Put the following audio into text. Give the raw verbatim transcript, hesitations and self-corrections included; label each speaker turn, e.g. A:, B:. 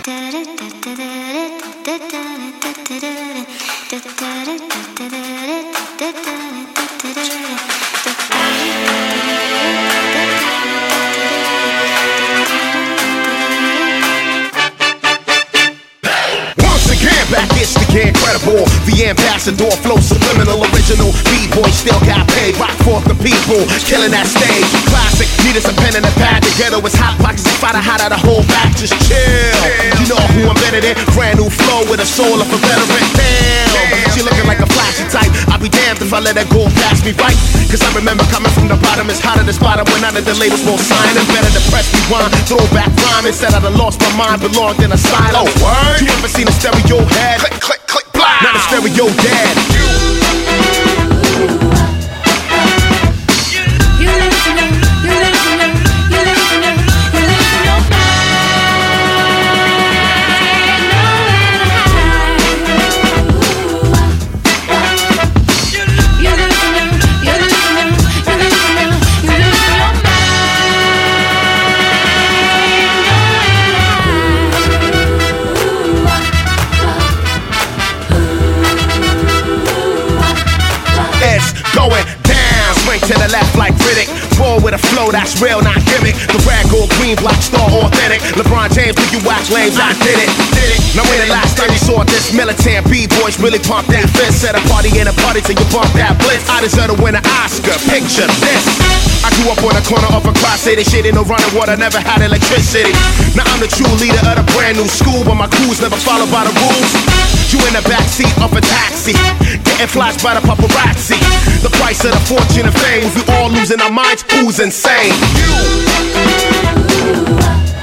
A: Back it's the incredible, the ambassador, flow subliminal, original B-boy, still got paid, rock for the people, killing that stage, classic, need us a pen and a pad, the ghetto is hot, pockets is fighter, hot out the whole back, just chill, you know who I'm better than, brand new flow with a soul of a veteran, damn, she looking like a flashy type, I'll be damned if I let her go past me right, cause I remember coming from the bottom, it's hotter than bottom when none of the labels won't sign, and better to press rewind, throwback rhyme, and said I'd have lost my mind, belonged in a silo, word, you ever seen a stereo head? Click, click, click, blah. Not a stereo dad. Going down, swing to the left like Riddick. Roll with a flow that's real, not gimmick. The rag gold, green, black star, authentic. LeBron James, when you watch lanes, I did it, did it. Now when the last time you saw this militant B-boys really pump that fist, set a party in a party till you bump that bliss. I deserve to win an Oscar, picture this. I grew up on the corner of a cross city, shit ain't no running water, never had electricity. Now I'm the true leader of the brand new school, but my crews never followed by the rules. You in the backseat of a taxi, getting flashed by the paparazzi. The price of the fortune and fame, if we all losing our minds, who's insane? You.